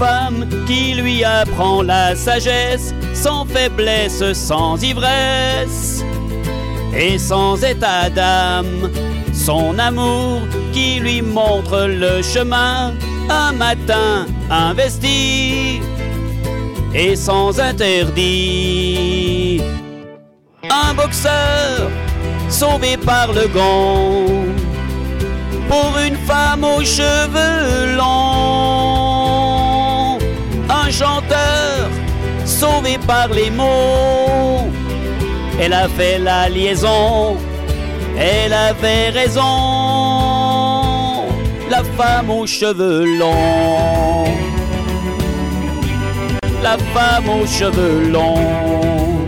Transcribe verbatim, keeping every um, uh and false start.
femme qui lui apprend la sagesse, sans faiblesse, sans ivresse et sans état d'âme. Son amour qui lui montre le chemin, un matin investi et sans interdit. Un boxeur sauvé par le gant pour une femme aux cheveux longs. Un chanteur sauvé par les mots, elle a fait la liaison, elle avait raison, la femme aux cheveux longs, la femme aux cheveux longs.